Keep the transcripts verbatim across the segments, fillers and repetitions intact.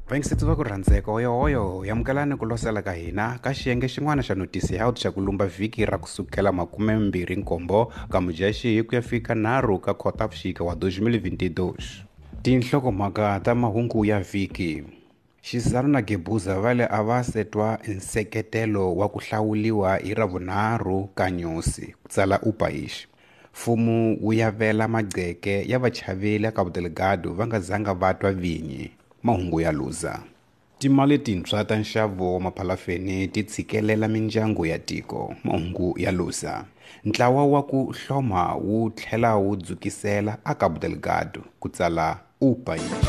Vaingisitsi va ku rhandzeka hoyohoyo hi amukelani ku losela ka hina ka xiyenge xin'wana xa notisi health xa ku lumba vhiki ra kusukela makumembirhi nkombo ka mudyaxihi ku ya fika nharhu ka khotavuxika wa dois mil e vinte e dois. Tinhlokomhaka ta mahungu ya vhiki. Xizano na Gebuza vale a va setwa nseketelo wa ku hlawuliwa hi ravunharhu ka Nyusi ku tsala upaishi. Mfumo wu yavela magceke ya vachaveli ka Vudelegado va nga zanga va twa vinyi. Mahungu ya luza. Timali tintshwa ta nxavo wa maphalafeni ti tshikelela mindyangu ya tiko. Mahungu ya luza. Ntlawa wa ku hloma wu tlhela wu dzukisela a Cabo Delgado ku tsala upaishi.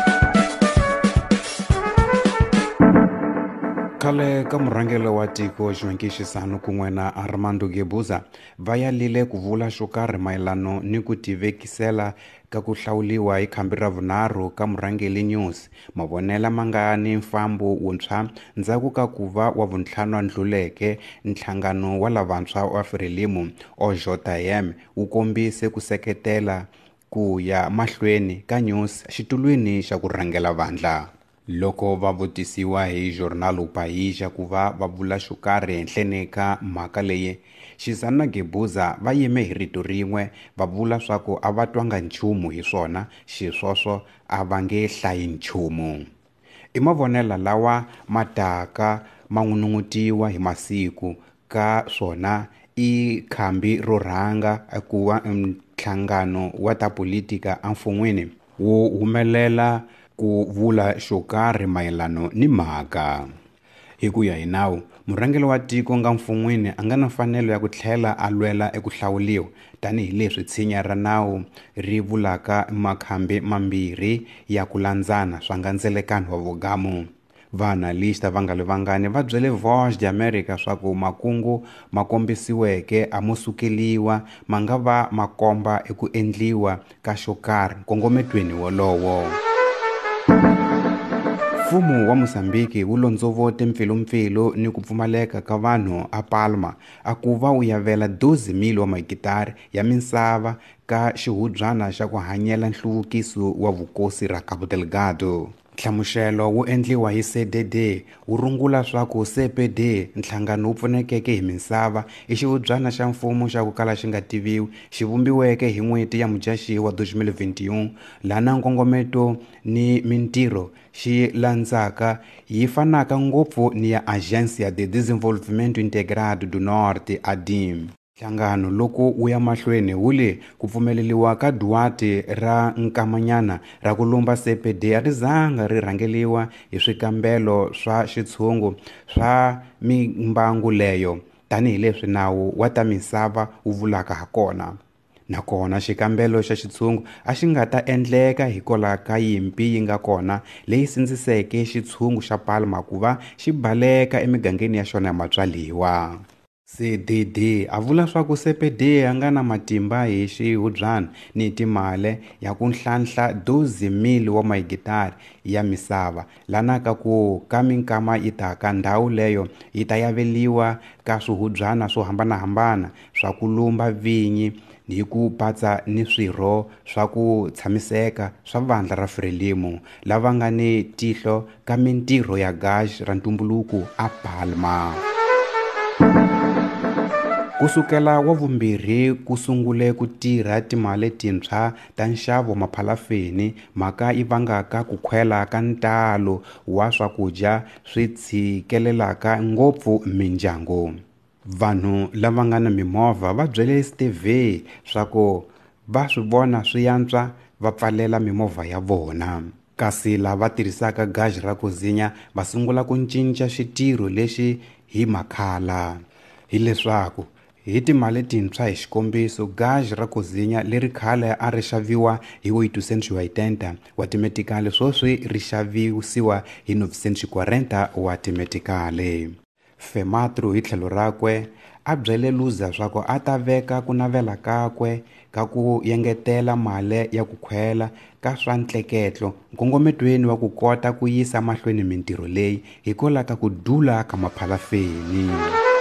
Khale ka murhangelo wa tiko Xihwenki Xisanu kun'we na Armando Gebuza va yalile ku vula xo karhi mayelano ni ku tivekisela ka ku hlawuliwa hi khambi ra vunharhu ka murhangeli Nyusi. Mavonela ma nga ni mfambo wuntshwa ndzhaku ka ku va wa vuntlhanu wa ndluleke nhlangano wa lavantshwa wa Frelimo O J T M wu kombise ku seketela ku ya mahlweni ka Nyusi xitulwini xa ku rhangela vandla. Loko va vutisiwa hi Journal Upaishi ku va va vula xo karhi henhleni ka mhaka leyi, Xizano na Gebuza va yime hi rito rin'we va vula swa ku a va twanga nchumu hi swona xiswoswo a va nge hlayi nchumu. I mavonela lawa mataka ma n'unung'utiwa hi masiku ka swona i khambi ro rhanga ku va nhlangano wa ta politika emfun'wini wu humelela ku vula xo karhi mayelano ni mhaka. Hi ku ya hi nawu, murhangeli wa tiko nga mfun'wini a nga na mfanelo ya ku tlhela a lwela eku hlawuliwa tanihileswi tshinya ra nawu ri vulaka makhambi mambirhi ya ku landzana swa nga ndzelekano wa vugamu. Vaanalista va nga livangani va byele Voice of America swa ku makungu ma kombisiweke a mo sukeliwa ma nga va makomba eku endliwa ka xo karhi nkongometweni wolowo. Mfumo wa Mozambique wu londzovote mpfilumpfilu ni ku pfumaleka ka vanhu a Palma a ku va wu yavela doze mil wa mahekitari ya misava ka xihubyana xa ku hanyela nhluvukiso wa vukosi ra Cabo Delgado. Nhlamuxelo wu endliwa hi C D D wu rungula swa ku C P D nhlangano wu pfunekeke hi misava i xihubyana xa mfumo xa ku kala xi nga tiviwi xi vumbiweke hi n'hweti ya Mudyaxihi wa dois mil e vinte e um laha na nkongometo ni mintirho xi landzaka yi fanaka ngopfu ni ya Agência de Desenvolvimento Integrado do Norte A D I M. Nhlangano loko wu ya mahlweni wu le ku pfumeleliwa ka Duarte ra nkamanyana ra ku lumba C P D a ri zanga ri rhangeliwa hi swikambelo swa xitshungu swa mimbangu leyo tanihileswi nawu wa ta misava wu vulaka hakona. Nakona xikambelo xa xitshungu a xi nga ta endleka hikokwalaho ka yimpi yi nga kona leyi sindziseke xitshungu xa Palma ku va xi baleka emigangeni ya xona ya matswaliwa. C D D a vula swa ku C P D a nga na matimba hi xihubyana ni timali ya ku ntlhantlha doze mil wa mahekitari ya misava lanaka ku ka minkama yi taka ndhawu leyo yi ta yaveliwa ka swihubyana swo hambanahambana swa ku lumba vinyi hi ku patsa ni swirho swa ku tshamiseka swa vandla ra Frelimo lava nga ni tihlo ka mintirho ya gas ra ntumbuluko a Palma. Kusukela wa vumbirhi ku sungule ku tirha timali tintshwa ta nxavo maphalafeni mhaka yi vangaka ku khwela ka ntalo wa swakudya swi tshikelelaka ngopfu mindyangu. Vanhu lava nga na mimovha va byele S T V swa ku va swi vona swi yantswa va pfalela mimovha ya vona. Kasi lava tirhisaka gezi ra ku zinya va sungula ku cinca switirho leswi hi makhala. Hi leswaku hi timali tintshwa hi xikombiso gezi ra ku zinya leri khale a ri xaviwa hi oito centos wa oitenta wa timetikali swoswi ri xavisiwa hi nove centos quarenta wa timetikali. Fematro hi tlhelo rakwe a byele luza swa ku a ta veka ku navela kakwe ka ku yengetela mali ya ku khwela ka swa ntleketlo nkongometweni wa ku kota ku yisa mahlweni mintirho leyi hikokwalaho ka ku dula ka maphalafeni.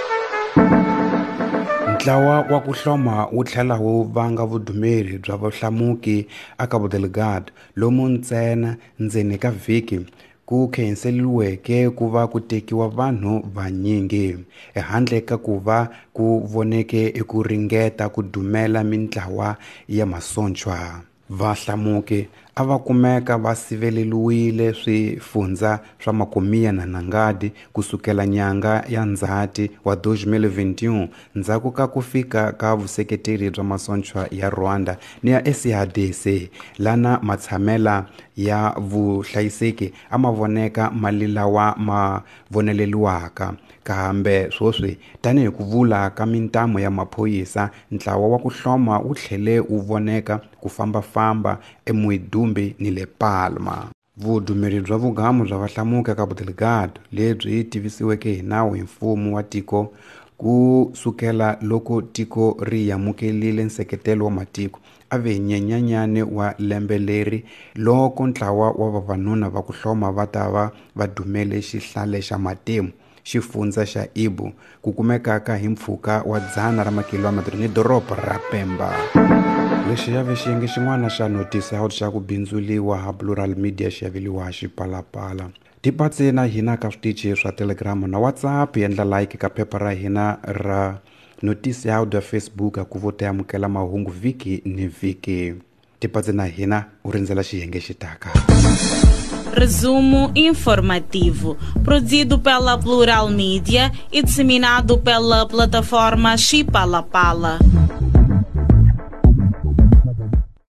Ntlawa wa ku hloma wu tlhela wu vanga vudumeri bya vuhlamuki a Cabo Delgado lomu ntsena ndzeni ka vhiki ku khenseliweke ku va ku tekiwa vanhu vanyingi ehandle ka ku va ku voneke eku ringeta ku dumela mintlawa ya masontshwa. Vahlamuki a va kumeka va siveleliwile swifundza swa makumiya na Nangadi kusukela nyanga ya Ndzhati wa twenty twenty-one ndzhaku ka ku fika ka vuseketeri bya masontshwa ya Rwanda ni ya S A D C lana matshamela ya vuhlayiseki a ma voneka mali lawa ma voneleliwaka. Kambe swoswi tanihi ku vula ka mintamo ya maphoyisa, ntlawa wa ku hloma wu tlhele wu voneka ku fambafamba eMuidumbi ni le Palma. Vudumeri bya vugamu bya vahlamuki ka Cabo Delgado lebyi tivisiweke hi nawu hi mfumo wa tiko ku sukela loko tiko ri yamukelile nseketelo wa matiko a ve nyenyanyane wa lembe leri loko ntlawa wa vavanuna va ku hloma va ta va va dumele xihlale xa matimu xifundza xa Ibu ku kumekaka hi mpfhuka wa dzana ra makilometri ni doroba ra Pemba. Lexi ya ve xiyenge xin'wana xa notisi ya xa ku bindzuriwa ha Plural Media xi yaveliwa Xipalapala. Tipatse na hina ka switichi swa Telegram na WhatsApp, endla like ka phepha ra hina ra notisi ya audio Facebook ku vota amukela mahungu vhiki ni vhiki. Tipatse na hina u rindzela xiyenge xitaka. Resumo informativo, produzido pela Plural Media e disseminado pela plataforma Xipalapala.